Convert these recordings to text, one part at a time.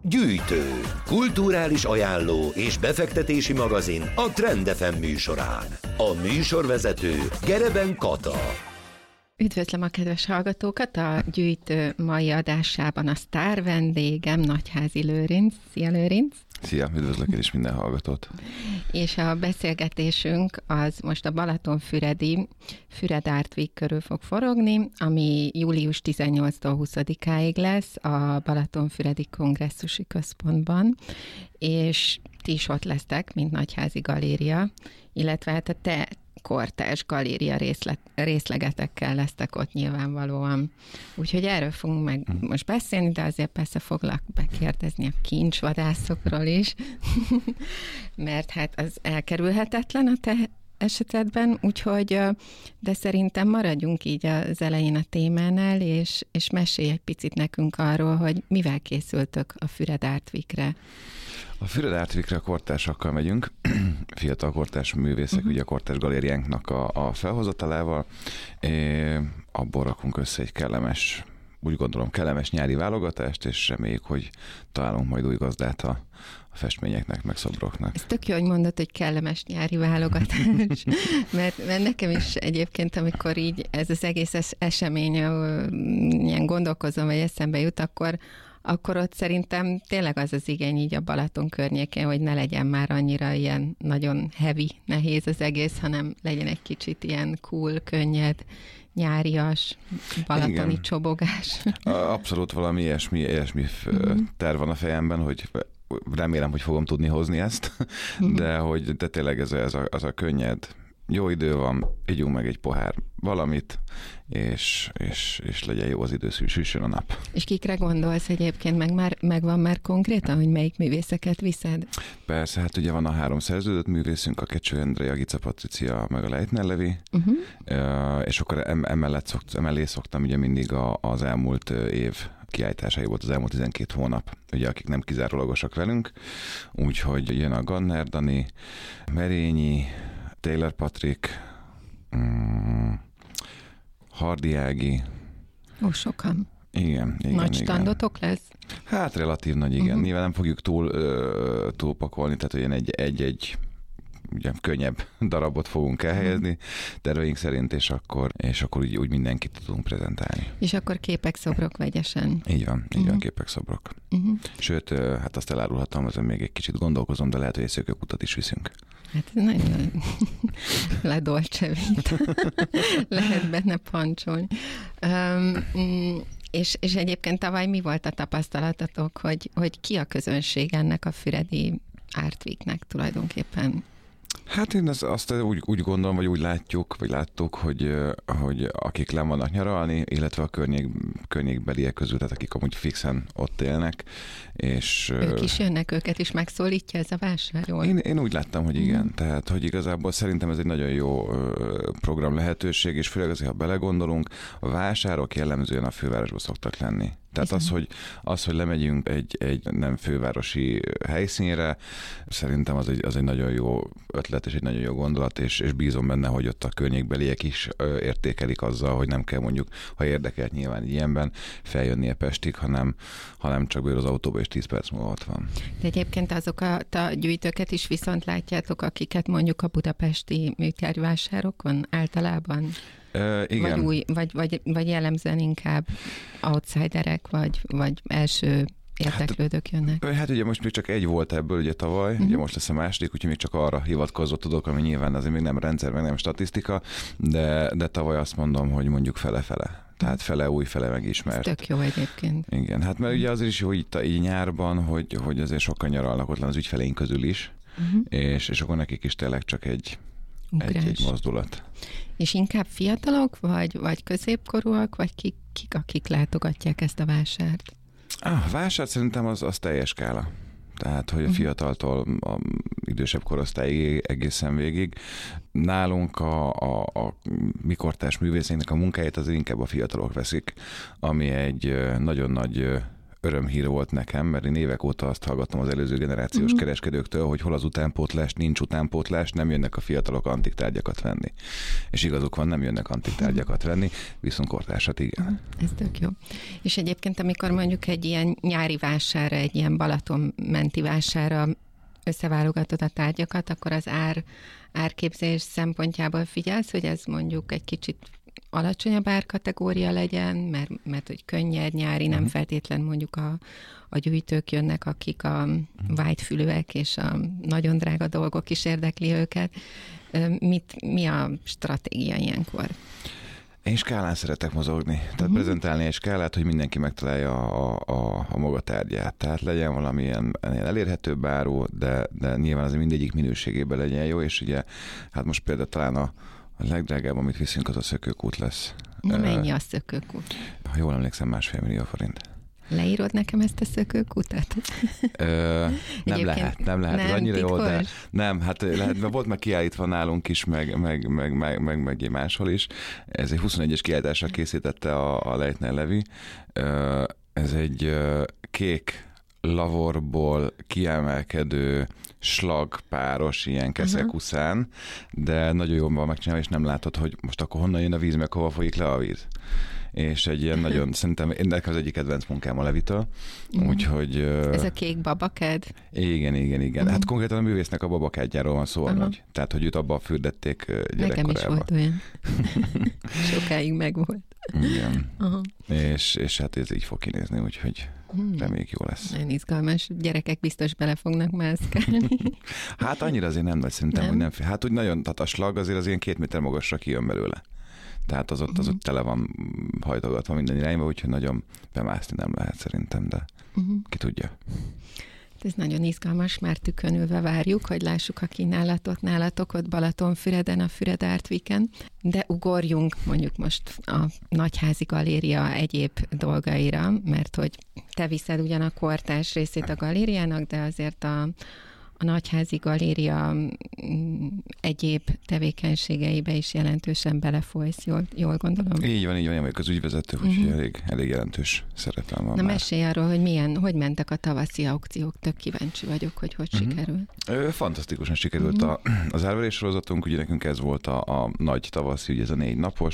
Gyűjtő, kulturális ajánló és befektetési magazin a Trend FM műsorán. A műsorvezető Gereben Kata. Üdvözlöm a kedves hallgatókat! A Gyűjtő mai adásában a sztár vendégem Nagyházi Lőrinc. Szia, Lőrinc! Szia, üdvözlök én is minden hallgatót! És a beszélgetésünk az most a Balatonfüredi Füred Art Week körül fog forogni, ami július 18-tól 20-áig lesz a Balatonfüredi Kongresszusi Központban, és ti is ott lesztek, mint Nagyházi Galéria, illetve hát a te kortárs galéria részlegetekkel lesztek ott nyilvánvalóan. Úgyhogy erről fogunk meg most beszélni, de azért persze foglak bekérdezni a kincsvadászokról is, mert hát az elkerülhetetlen a te esetedben, úgyhogy, de szerintem maradjunk így az elején a témánál, és mesélj egy picit nekünk arról, hogy mivel készültök a Füred Art Weekre. A Füred Art Weekre a kortársakkal megyünk, fiatal kortárs művészek, ugye a kortárs galériánknak a felhozatalával. Abból rakunk össze egy kellemes, úgy gondolom kellemes nyári válogatást, és reméljük, hogy találunk majd új gazdát a festményeknek, meg szobroknak. Ez tök jó, hogy mondod, hogy kellemes nyári válogatás, mert nekem is egyébként, amikor így ez az egész esemény ilyen gondolkozom, vagy eszembe jut, akkor ott szerintem tényleg az az igény így a Balaton környékén, hogy ne legyen már annyira ilyen nagyon heavy, nehéz az egész, hanem legyen egy kicsit ilyen cool, könnyed, nyárias, balatoni igen. Csobogás. Abszolút valami ilyesmi terv van a fejemben, hogy remélem, hogy fogom tudni hozni ezt, de tényleg ez a könnyed, jó idő van, ígyunk meg egy pohár valamit, és legyen jó az idő, süssön a nap. És kikre gondolsz egyébként? Megvan már konkrétan, hogy melyik művészeket viszed? Persze, hát ugye van a 3 szerződött művészünk, a Kecső Endre, a Gica Patricia, meg a Leitner Levi, és akkor emellé szoktam ugye mindig az elmúlt év kiállításai volt az elmúlt 12 hónap, ugye akik nem kizárólagosak velünk, úgyhogy jön a Ganner Dani, Merényi, Taylor Patrik, Hardy Ági. Ó, sokan. Igen. Nagy standotok lesz? Hát relatív nagy, igen. Nyilván nem fogjuk túlpakolni, tehát olyan egy ugye könnyebb darabot fogunk elhelyezni terveink szerint, és akkor úgy mindenkit tudunk prezentálni. És akkor képek, szobrok vegyesen. Így van, képek, szobrok. Sőt, hát azt elárulhatom, azon még egy kicsit gondolkozom, de lehet, hogy egy szökőkutat is viszünk. Hát nagyon ledolcsevít. Lehet benne pancsolni. És egyébként tavaly mi volt a tapasztalatatok, hogy ki a közönség ennek a Füredi Art Weeknek tulajdonképpen? Hát én azt úgy gondolom, vagy úgy láttuk, hogy akik le vannak nyaralni, illetve a környékbeliek közül, tehát akik amúgy fixen ott élnek, és... Ők is jönnek, őket is megszólítja ez a vásárról? Én úgy láttam, hogy igen. Tehát, hogy igazából szerintem ez egy nagyon jó program lehetőség, és főleg azért, ha belegondolunk, a vásárok jellemzően a fővárosban szoktak lenni. Tehát az, hogy lemegyünk egy nem fővárosi helyszínre, szerintem az egy nagyon jó ötlet, és egy nagyon jó gondolat, és bízom benne, hogy ott a környékbeliek is értékelik azzal, hogy nem kell mondjuk, ha érdekelt nyilván ilyenben, feljönnie Pestig, hanem csak beül az autóba, és 10 perc múlva ott van. De egyébként azokat a gyűjtőket is viszont látjátok, akiket mondjuk a budapesti műtárgyvásárokon általában? Igen. Vagy jellemzően inkább outsiderek, vagy első érdeklődők jönnek? Hát ugye most még csak egy volt ebből ugye tavaly, ugye most lesz a második, úgyhogy még csak arra hivatkozott tudok, ami nyilván azért még nem rendszer, meg nem statisztika, de tavaly azt mondom, hogy mondjuk fele-fele. Tehát fele új, fele megismert. Ez tök jó egyébként. Igen, hát mert ugye azért is jó így nyárban, hogy azért sokan nyaralnak ott az ügyfeleink közül is, és akkor nekik is tényleg csak egy mozdulat. És inkább fiatalok, vagy középkorúak, vagy kik akik látogatják ezt a vásárt? A vásár szerintem az teljes skála. Tehát, hogy a fiataltól a idősebb korosztályig egészen végig. Nálunk a mi kortárs művészeinknek a munkáját azért inkább a fiatalok veszik, ami egy nagyon nagy örömhír volt nekem, mert én évek óta azt hallgatom az előző generációs kereskedőktől, hogy hol az utánpótlás, nincs utánpótlás, nem jönnek a fiatalok antik tárgyakat venni. És igazuk van, nem jönnek antik tárgyakat venni, viszont kortársat igen. Ez tök jó. És egyébként, amikor mondjuk egy ilyen nyári vásárra, egy ilyen Balaton-menti vásárra összeválogatod a tárgyakat, akkor az árképzés szempontjából figyelsz, hogy ez mondjuk egy kicsit alacsonyabb árkategória legyen, mert hogy könnyed, nyári, nem feltétlen mondjuk a gyűjtők jönnek, akik a vágyfülőek és a nagyon drága dolgok is érdekli őket. Mi a stratégia ilyenkor? Én skálán szeretek mozogni, tehát prezentálni egy skálát, hogy mindenki megtalálja a maga tárgyát. Tehát legyen valamilyen elérhetőbb áru, de nyilván az mindegyik minőségében legyen jó, és ugye hát most például talán a legdrágább, amit viszünk, az a szökőkút lesz. Na mennyi a szökőkút? Ha jól emlékszem, 1,5 millió forint. Leírod nekem ezt a szökőkutat? Nem lehet. Nem, Ez annyira titkos? jó, de nem, hát lehet, mert volt már kiállítva nálunk is, meg máshol is. Ez egy 21-es kiállításra készítette a Leitner Levi. Ez egy kék lavorból kiemelkedő slagpáros ilyen keszekuszán, de nagyon jól van megcsinálva, és nem látod, hogy most akkor honnan jön a víz, meg hova folyik le a víz. És egy ilyen nagyon, szerintem nekem az egyik kedvenc munkám a Levitől, úgyhogy... Ez a kék babakád? Igen. Hát konkrétan a művésznek a babakádjáról van szó, hogy, tehát, hogy őt abba fürdették gyerekkorában. Nekem is volt olyan. Sokáig megvolt. Igen. És hát ez így fog kinézni, úgyhogy reméljük jó lesz. Nagyon izgalmas. Gyerekek biztos bele fognak mászkálni. Hát annyira azért nem nagy, szerintem, hogy nem. Hát úgy nagyon, tehát a slag azért az ilyen 2 méter magasra kijön belőle. Tehát az ott tele van hajtogatva minden irányba, úgyhogy nagyon bemászni nem lehet szerintem, de ki tudja. Ez nagyon izgalmas, már tükönülve várjuk, hogy lássuk a kínálatot nálatok ott Balatonfüreden, a Füred Art Weekend. De ugorjunk mondjuk most a Nagyházi Galéria egyéb dolgaira, mert hogy te viszed ugyan a kortárs részét a galériának, de azért a Nagyházi Galéria egyéb tevékenységeibe is jelentősen belefolysz, jól gondolom? Így van, én vagyok az ügyvezető, úgyhogy elég jelentős szerepem van. Na mesélj arról, hogy hogy mentek a tavaszi aukciók, tök kíváncsi vagyok, hogy sikerült. Fantasztikusan sikerült az árverés sorozatunk, ugye nekünk ez volt a nagy tavaszi, ugye ez a 4 napos,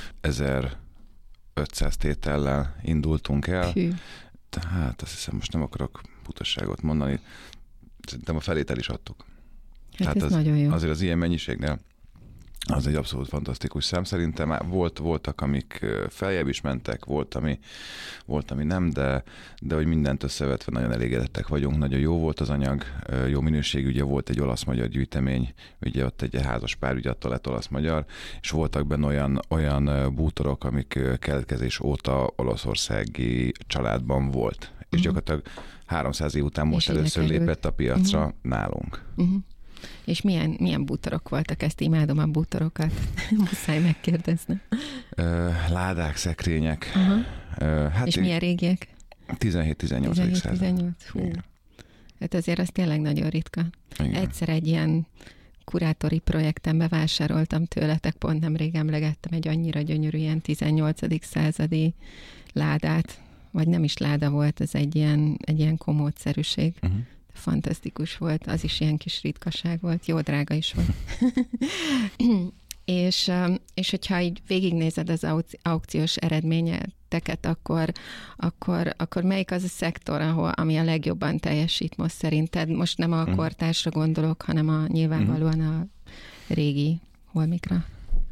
1500 tétellel indultunk el. Tehát azt hiszem, most nem akarok butasságot mondani, szerintem a felét el is adtuk. Hát ez nagyon jó. Azért az ilyen mennyiségnél az egy abszolút fantasztikus szám. Szerintem voltak, amik feljebb is mentek, volt, ami nem, de hogy mindent összevetve nagyon elégedettek vagyunk. Nagyon jó volt az anyag, jó minőségű, ugye volt egy olasz-magyar gyűjtemény, ugye ott egy házas pár, ugye attól lett olasz-magyar, és voltak benne olyan bútorok, amik keletkezés óta olaszországi családban volt. És gyakorlatilag 300 év után most először lépett a piacra nálunk. És milyen bútorok voltak? Ezt imádom, a bútorokat. Muszáj megkérdezni. Ládák, szekrények. Hát és milyen régiek? 17-18. 18. Hú. Hát azért az tényleg nagyon ritka. Igen. Egyszer egy ilyen kurátori projekten bevásároltam tőletek, pont nemrég emlegettem egy annyira gyönyörű ilyen 18. századi ládát, vagy nem is láda volt, ez egy ilyen komódszerűség. Fantasztikus volt, az is ilyen kis ritkaság volt, jó drága is volt. és hogyha így végignézed az aukciós eredményeteket, akkor melyik az a szektor, ami a legjobban teljesít most szerinted? Most nem a kortársra gondolok, hanem nyilvánvalóan a régi holmikra.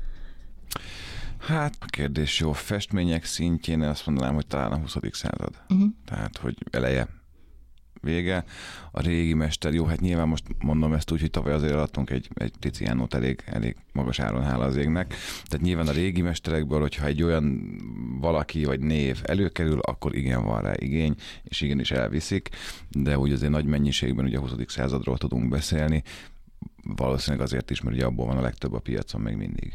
Hát a kérdés jó. Festmények szintjén azt mondanám, hogy talán a 20. század. Tehát, hogy eleje, vége. A régi mester, jó, hát nyilván most mondom ezt úgy, hogy tavaly azért adtunk egy Tizianót elég magas áron, hála az égnek. Tehát nyilván a régi mesterekből, hogyha egy olyan valaki vagy név előkerül, akkor igen, van rá igény, és igenis elviszik, de úgy azért nagy mennyiségben ugye a 20. századról tudunk beszélni. Valószínűleg azért is, mert ugye abból van a legtöbb a piacon még mindig.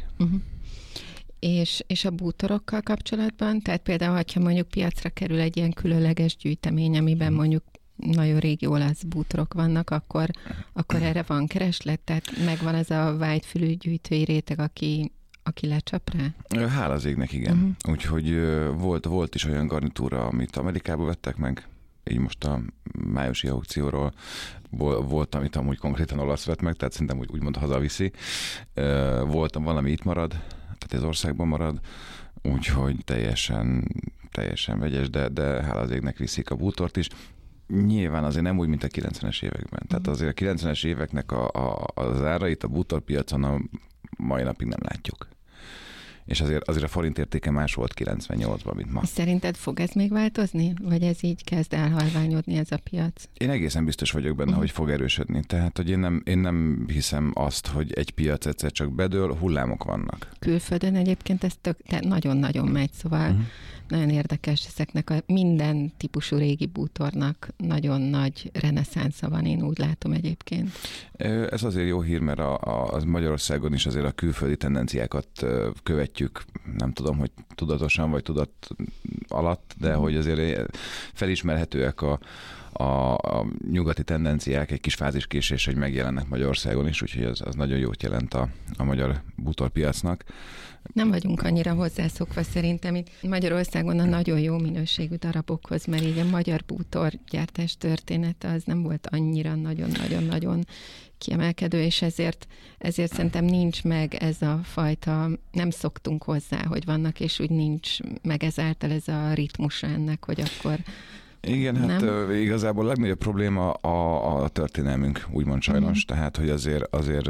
És a bútorokkal kapcsolatban, tehát például, ha mondjuk piacra kerül egy ilyen különleges gyűjtemény, amiben mondjuk nagyon régi olasz bútorok vannak, akkor erre van kereslet, tehát megvan az a vágyfülű gyűjtői réteg, aki lecsap rá? Hála az égnek, igen. Úgyhogy volt is olyan garnitúra, amit Amerikába vettek meg, így most a májusi aukcióról volt, amit amúgy konkrétan olasz vett meg, tehát szerintem úgymond hazaviszi. Volt valami itt marad, tehát az országban marad, úgyhogy teljesen vegyes, de hála az égnek viszik a bútort is. Nyilván azért nem úgy, mint a 90-es években. Tehát azért a 90-es éveknek az árait a bútorpiacon a mai napig nem látjuk. És azért a forint értéke más volt 98-ban, mint ma. Szerinted fog ez még változni? Vagy ez így kezd elhalványodni ez a piac? Én egészen biztos vagyok benne, hogy fog erősödni. Tehát, hogy én nem hiszem azt, hogy egy piac egyszer csak bedől, hullámok vannak. Külföldön egyébként ez nagyon-nagyon megy, szóval nagyon érdekes, ezeknek a minden típusú régi bútornak nagyon nagy reneszánsza van, én úgy látom egyébként. Ez azért jó hír, mert az Magyarországon is azért a külföldi tendenciákat követjük, nem tudom, hogy tudatosan vagy tudat alatt, de hogy azért felismerhetőek a nyugati tendenciák egy kis fáziskésés, hogy megjelennek Magyarországon is, úgyhogy az nagyon jót jelent a magyar bútorpiacnak. Nem vagyunk annyira hozzászokva szerintem itt Magyarországon a nagyon jó minőségű darabokhoz, mert így a magyar bútorgyártás története az nem volt annyira nagyon-nagyon-nagyon kiemelkedő, és ezért szerintem nincs meg ez a fajta, nem szoktunk hozzá, hogy vannak, és úgy nincs meg ezáltal ez a ritmusa ennek, hogy akkor igen, hát igazából a legnagyobb probléma a történelmünk, úgymond sajnos, tehát hogy azért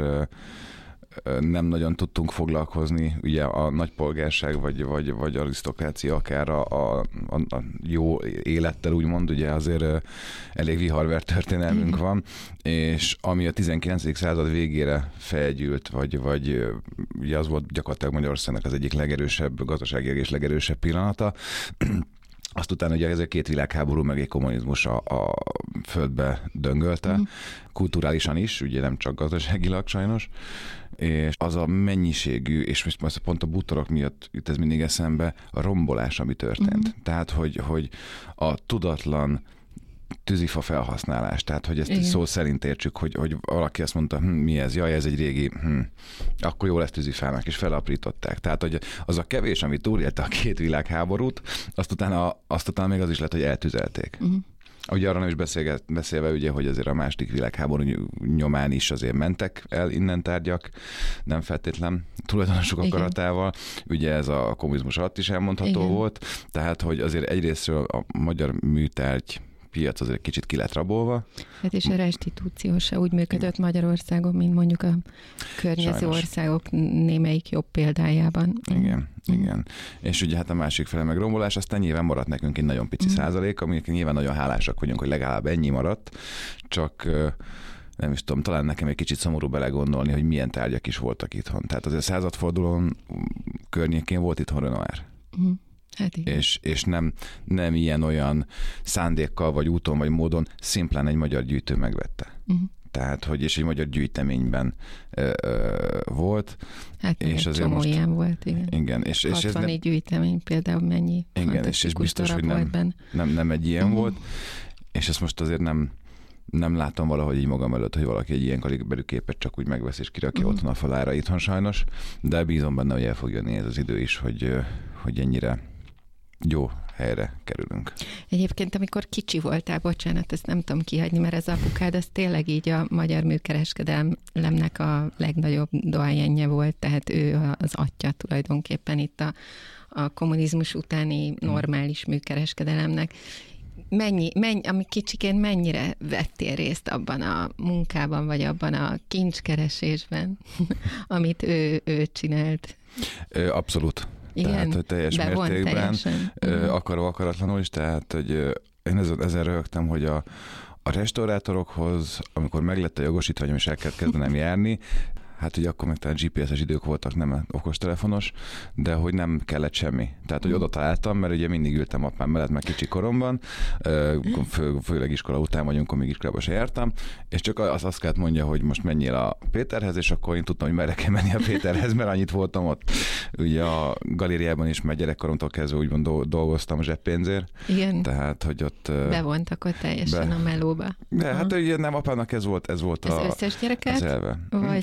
nem nagyon tudtunk foglalkozni, ugye a nagypolgárság vagy arisztokrácia akár a jó élettel úgymond, ugye azért elég viharvert történelmünk van, és ami a 19. század végére felgyűlt, vagy ugye az volt gyakorlatilag Magyarországnak az egyik legerősebb, gazdaságilag és legerősebb pillanata, azt utána ugye ez a két világháború meg egy kommunizmus a földbe döngölte, kulturálisan is, ugye nem csak gazdaságilag sajnos, és az a mennyiségű, és most pont a bútorok miatt jut ez mindig eszembe, a rombolás, ami történt. Tehát, hogy a tudatlan tűzifa felhasználás, tehát hogy ezt szó szerint értsük, hogy valaki azt mondta, mi ez, jaj, ez egy régi, akkor jó lesz tűzifának, és felaprították. Tehát, hogy az a kevés, ami túlélte a két világháborút, azt utána még az is lett, hogy eltüzelték. Ugye arra nem is beszélve, ugye, hogy azért a második világháború nyomán is azért mentek el innen tárgyak, nem feltétlen tulajdonosok akaratával. Ugye ez a kommunizmus alatt is elmondható volt, tehát, hogy azért egyrésztről a magyar műtárgy piac azért kicsit ki lett rabolva. Hát és a restitúció se úgy működött Magyarországon, mint mondjuk a környező országok némelyik jobb példájában. Igen. És ugye hát a másik fele meg rombolás, aztán nyilván maradt nekünk egy nagyon pici százalék, aminek nyilván nagyon hálásak vagyunk, hogy legalább ennyi maradt, csak nem is tudom, talán nekem egy kicsit szomorú belegondolni, hogy milyen tárgyak is voltak itthon. Tehát azért a századfordulón környékén volt itthon Renoir. Hát és nem ilyen-olyan szándékkal, vagy úton, vagy módon, szimplán egy magyar gyűjtő megvette. Tehát, hogy és egy magyar gyűjteményben volt. Hát és egy csomó ilyen volt, igen. Igen. És 60 gyűjtemény például mennyi. Igen, és biztos, hogy nem egy ilyen volt. És ezt most azért nem látom valahogy így magam előtt, hogy valaki egy ilyen kaliberű képet csak úgy megvesz és kirakja otthon a falára itthon sajnos, de bízom benne, hogy el fog jönni ez az idő is, hogy ennyire jó helyre kerülünk. Egyébként, amikor kicsi voltál, bocsánat, ezt nem tudom kihagyni, mert ez apukád, az tényleg így a magyar műkereskedelemnek a legnagyobb doyenje volt, tehát ő az atya tulajdonképpen itt a kommunizmus utáni normális műkereskedelemnek. Ami kicsiként mennyire vettél részt abban a munkában, vagy abban a kincskeresésben, amit ő csinált? Abszolút. Igen, tehát, hogy teljes mértékben, akaratlanul is, tehát, hogy én ezen röhögtem, hogy a restaurátorokhoz, amikor meglett a jogosítványom, és el kellett kezdenem járni, hát ugye akkor meg talán GPS-es idők voltak, nem okostelefonos, de hogy nem kellett semmi. Tehát, hogy oda találtam, mert ugye mindig ültem apám mellett, meg kicsi koromban, főleg iskola után, vagy amikor még iskolába se jártam, és csak azt kellett mondja, hogy most menjél a Péterhez, és akkor én tudtam, hogy merre kell menni a Péterhez, mert annyit voltam ott. Ugye a galériában is, mert gyerekkoromtól kezdve úgymond dolgoztam zseppénzért. Igen. Tehát, hogy ott... Bevontak ott teljesen a melóba. De hát ugye nem, apának ez volt az összes gyereket? az elve. Vagy... Igen.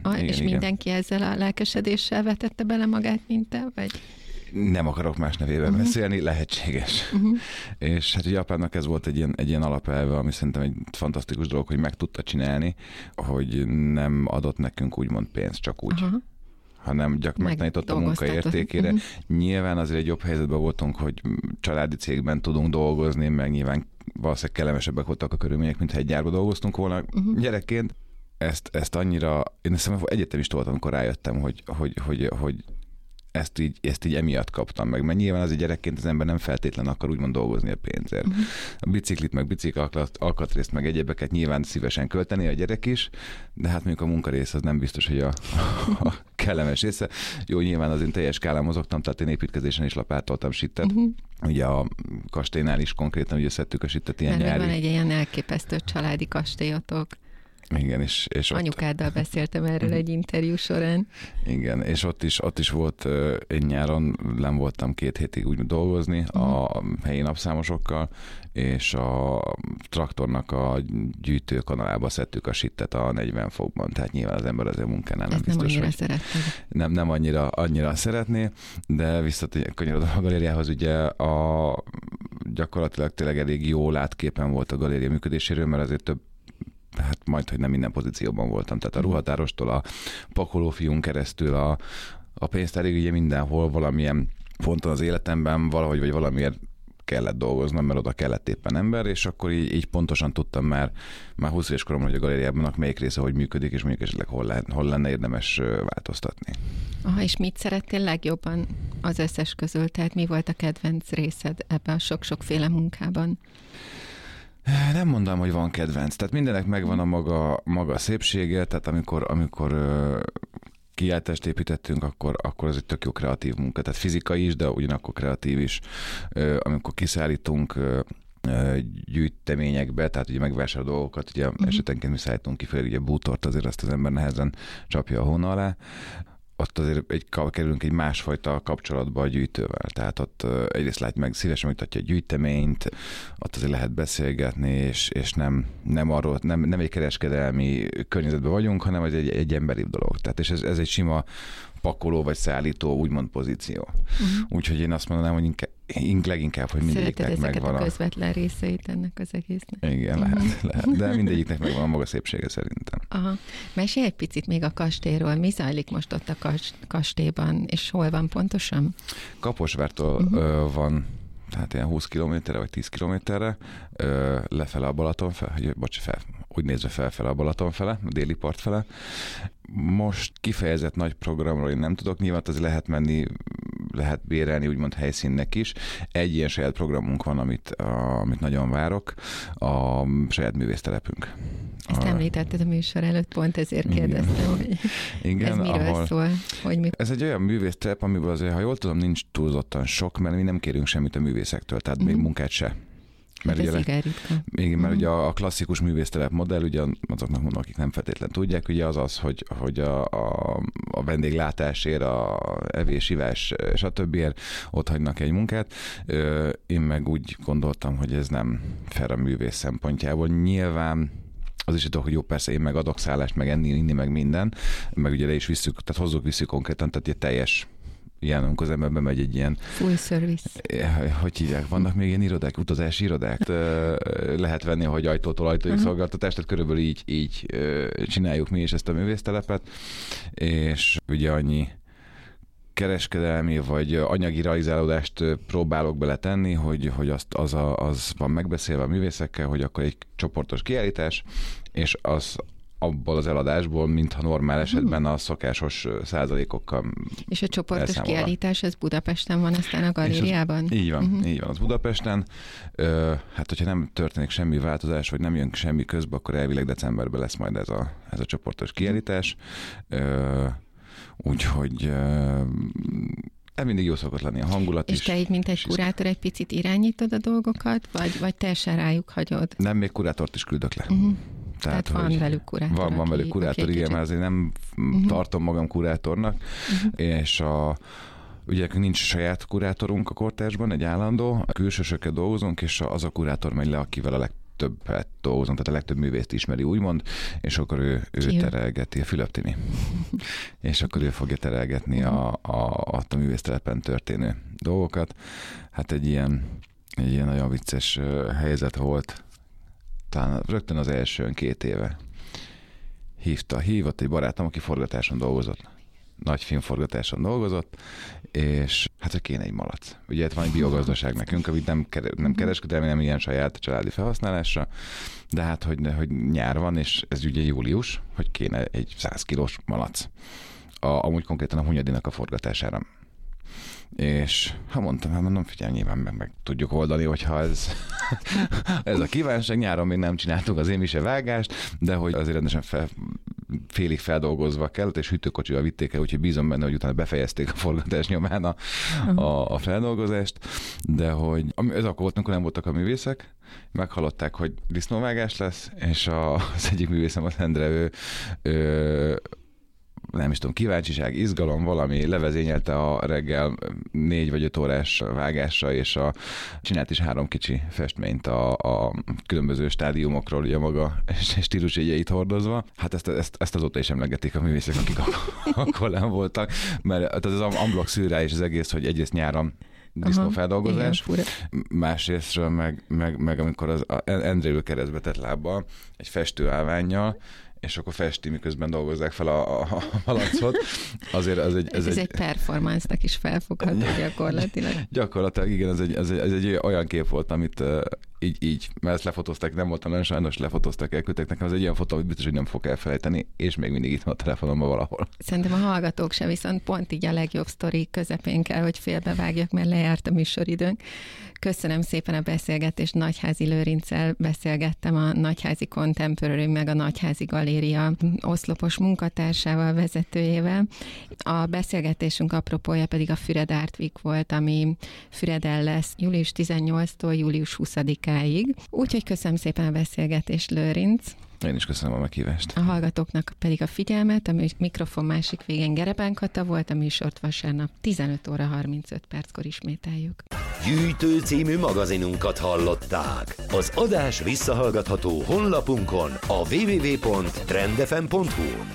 És igen. Mindenki ezzel a lelkesedéssel vetette bele magát, mint te, vagy? Nem akarok más nevében beszélni, lehetséges. És hát Japánnak ez volt egy ilyen alapelve, ami szerintem egy fantasztikus dolog, hogy meg tudta csinálni, hogy nem adott nekünk úgymond pénzt, csak úgy. Hanem megtanított a munka értékére. Nyilván azért egy jobb helyzetben voltunk, hogy családi cégben tudunk dolgozni, meg nyilván valószínűleg kellemesebbek voltak a körülmények, mint ha egy gyárban dolgoztunk volna gyerekként. Ezt annyira, én szerintem egyetemista voltam, amikor rájöttem, hogy ezt így emiatt kaptam meg, mert nyilván az egy gyerekként az ember nem feltétlen akar úgymond dolgozni a pénzért. A biciklit, meg bicikli alkatrészt, meg egyebeket nyilván szívesen költeni a gyerek is, de hát mondjuk a munkarész az nem biztos, hogy a kellemes része. Jó, nyilván az én teljes skálán mozogtam, tehát én építkezésen is lapátoltam sittet. Ugye a kastélynál is konkrétan ugye szedtük a sittet ilyen nyári. Van egy ilyen elképesztő családi kastélyotok. Igen, és anyukáddal beszéltem erről egy interjú során. Igen, és ott is volt, én nyáron nem voltam 2 hétig úgy dolgozni a helyi napszámosokkal, és a traktornak a gyűjtőkanalába szedtük a sittet a 40 fokban, tehát nyilván az ember azért munkánál nem biztos, nem hogy nem annyira szeretné, de visszakanyarodva a galériához, ugye gyakorlatilag tényleg elég jó látképen volt a galéria működéséről, mert azért több hát majd, hogy nem minden pozícióban voltam. Tehát a ruhatárostól a pakolófiún keresztül a pénztárig ugye mindenhol valamilyen ponton az életemben valahogy vagy valamiért kellett dolgoznom, mert oda kellett éppen ember, és akkor így pontosan tudtam már 20 éves koromban, hogy a galériában melyik része hogy működik, és mondjuk esetleg hol lenne érdemes változtatni. Aha, és mit szerettél legjobban az összes közül? Tehát mi volt a kedvenc részed ebben a sok-sokféle munkában? Nem mondom, hogy van kedvenc. Tehát mindenek megvan a maga szépsége, tehát amikor kiállítást építettünk, akkor az egy tök jó kreatív munka. Tehát fizikai is, de ugyanakkor kreatív is. Amikor kiszállítunk gyűjteményekbe, tehát ugye megvásárol dolgokat, ugye esetenként mi szállítunk ki, főleg ugye bútort, azért azt az ember nehezen csapja a hóna alá. Ott azért kerülünk egy másfajta kapcsolatba a gyűjtővel. Tehát ott egyrészt látj meg, szívesen megmutatja a gyűjteményt, ott azért lehet beszélgetni, és nem egy kereskedelmi környezetben vagyunk, hanem ez egy emberibb dolog. Tehát és ez egy sima pakoló vagy szállító úgymond pozíció. Úgyhogy én azt mondanám, hogy leginkább, hogy mindegyiknek megvan a közvetlen részeit ennek az egésznek. Igen, lehet. De mindegyiknek megvan a maga szépsége szerintem. Aha. Mesélj egy picit még a kastélyról. Mi zajlik most ott a kastélyban, és hol van pontosan? Kaposvártól van, tehát ilyen 20 kilométerre vagy 10 kilométerre, lefele a Balaton úgy nézve felfele a Balaton fele, a déli part fele. Most kifejezett nagy programról én nem tudok, nyilván azért lehet menni, lehet bérelni úgymond helyszínnek is. Egy ilyen saját programunk van, amit nagyon várok, a saját művésztelepünk. Ezt említetted a műsor előtt, pont ezért kérdeztem, hogy ez miről szól? Ez egy olyan művésztelep, amiből azért, ha jól tudom, nincs túlzottan sok, mert mi nem kérünk semmit a művészektől, tehát még munkát se. Mert mert ugye a klasszikus művésztelep modell, ugye azoknak mondom, akik nem feltétlenül tudják, ugye az, hogy a vendéglátásért, a evés, ivás, stb. Ott hagynak egy munkát. Én meg úgy gondoltam, hogy ez nem fair a művész szempontjából. Nyilván az is egy dolog, hogy jó, persze én meg adok szállást, meg enni, inni, meg minden, meg ugye le is visszük, tehát visszük konkrétan, tehát egy teljes ilyen, amikor az ember bemegy egy ilyen... Full service. Hogy hívják? Vannak még ilyen irodák, utazási irodák? Lehet venni, hogy ajtótól ajtóig szolgáltatást, tehát körülbelül így csináljuk mi is ezt a művésztelepet, és ugye annyi kereskedelmi vagy anyagi realizálódást próbálok beletenni, hogy az van megbeszélve a művészekkel, hogy akkor egy csoportos kiállítás, és az abból az eladásból, mintha normál esetben a szokásos százalékokkal. És a csoportos kiállítás, ez Budapesten van aztán a galériában? Így van, az Budapesten. Hát, hogyha nem történik semmi változás, vagy nem jön semmi közbe, akkor elvileg decemberben lesz majd ez a csoportos kiállítás. Úgyhogy mindig jó szokott lenni a hangulat és is. És te így, mint egy kurátor, egy picit irányítod a dolgokat, vagy teljesen rájuk hagyod? Nem, még kurátort is küldök le. Tehát van velük kurátor. Van velük kurátor, igen, mert azért nem tartom magam kurátornak, és ugye nincs saját kurátorunk a kortársban, egy állandó, a külsősökkel dolgozunk, és az a kurátor megy le, akivel a legtöbbet dolgozunk, tehát a legtöbb művészt ismeri, úgymond, és akkor ő terelgeti, a Fülöp Timi. És akkor ő fogja terelgetni a művésztelepen történő dolgokat. Hát egy ilyen nagyon vicces helyzet volt, talán rögtön az első 2 éve. Hívott egy barátom, aki forgatáson dolgozott. Nagy filmforgatáson dolgozott, és hát, hogy kéne egy malac. Ugye itt van egy biogazdaság nekünk, amit nem kereskedelmi, nem ilyen saját családi felhasználásra, de hát, hogy nyár van, és ez ugye július, hogy kéne egy 100 kilós malac. Amúgy konkrétan a Hunyadinak a forgatására. És mondom, figyelj, nyilván meg tudjuk oldani, hogyha ez a kívánság. Nyáron még nem csináltuk az émise vágást, de hogy azért rendesen félig feldolgozva kellett, és hűtőkocsival vitték el, úgyhogy bízom benne, hogy utána befejezték a forgatás nyomán a feldolgozást, de hogy ez akkor volt, amikor nem voltak a művészek, meghallották, hogy disznóvágás lesz, és az egyik művészem, az Endre, ő nem is tudom, kíváncsiság, izgalom, valami levezényelte a reggel 4 vagy 5 órás vágásra, és csinált is 3 kicsi festményt a különböző stádiumokról, ugye maga stílusjegyeit hordozva. Hát ezt azóta is emlegetik a művészek, akik akkor nem voltak, mert az unblock szűrá és az egész, hogy egyrészt nyáron disznófeldolgozás, másrésztről meg amikor az Endréről keresztbe tett lábbal, egy festőállvánnyal, és akkor festi, miközben dolgozzák fel a malacot. Azért ez egy performance-nak is felfogható gyakorlatilag. Gyakorlatilag igen, ez egy olyan kép volt, amit így, mert ezt lefotózták, nem voltam nagyon sajnos, lefotózták, elküldtek nekem, ez egy ilyen fotó, amit biztos, hogy nem fog elfelejteni, és még mindig itt van a telefonomban valahol. Szerintem a hallgatók se, viszont pont így a legjobb sztori közepén kell, hogy félbevágjak, mert lejárt a műsoridőnk. Köszönöm szépen a beszélgetést, Nagyházi Lőrinccel beszélgettem, a Nagyházi Contemporary meg a Nagyházi Galéria oszlopos munkatársával, vezetőjével. A beszélgetésünk apropója pedig a Füred Art Week volt, ami Füreden lesz július 18-tól július 20-áig. Úgyhogy köszönöm szépen a beszélgetést, Lőrinc. Én is köszönöm a meghívást. A hallgatóknak pedig a figyelmet, a mikrofon másik végén Gereben Kata volt, a műsort vasárnap 15 óra 35 perckor ismételjük. Gyűjtő című magazinunkat hallották. Az adás visszahallgatható honlapunkon, a www.trendfm.hu-n.